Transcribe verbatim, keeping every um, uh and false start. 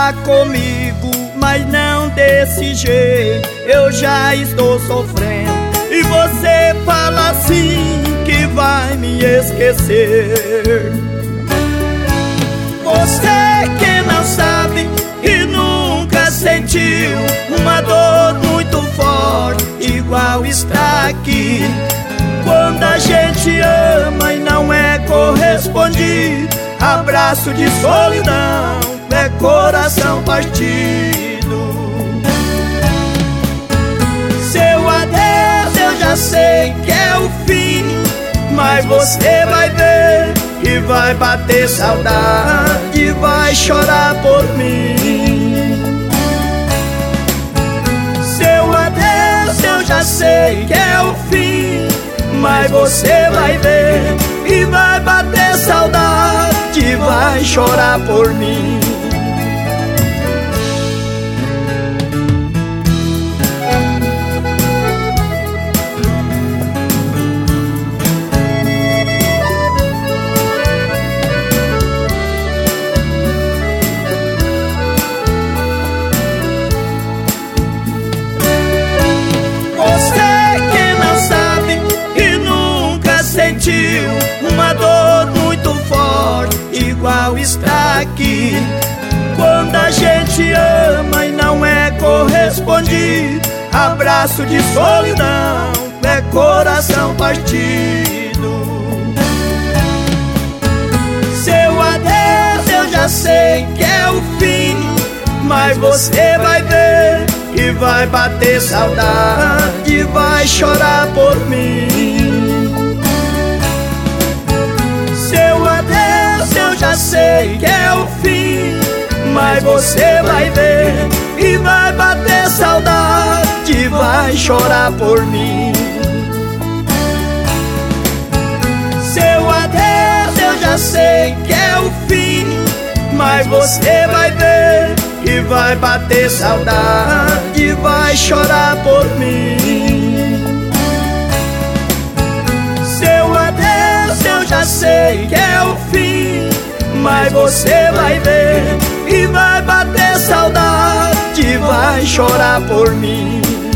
falar comigo, mas não desse jeito. Eu já estou sofrendo e você fala assim que vai me esquecer. Você que não sabe e nunca sentiu uma dor muito forte igual está aqui, quando a gente ama e não é correspondido. Abraço de solidão é coração partido. Seu adeus eu já sei que é o fim, mas você vai ver que vai bater saudade e vai chorar por mim. Seu adeus eu já sei que é o fim, mas você vai ver e vai bater saudade e vai chorar por mim. Uma dor muito forte igual está aqui, quando a gente ama e não é correspondido. Abraço de solidão é coração partido. Seu adeus eu já sei que é o fim, mas você vai ver que vai bater saudade e vai chorar por mim. Já sei que é o fim, mas você vai ver e vai bater saudade e vai chorar por mim. Seu adeus eu já sei que é o fim, mas você vai ver e vai bater saudade e vai chorar por mim. Seu adeus eu já sei que é o fim, mas você vai ver e vai bater saudade e vai chorar por mim.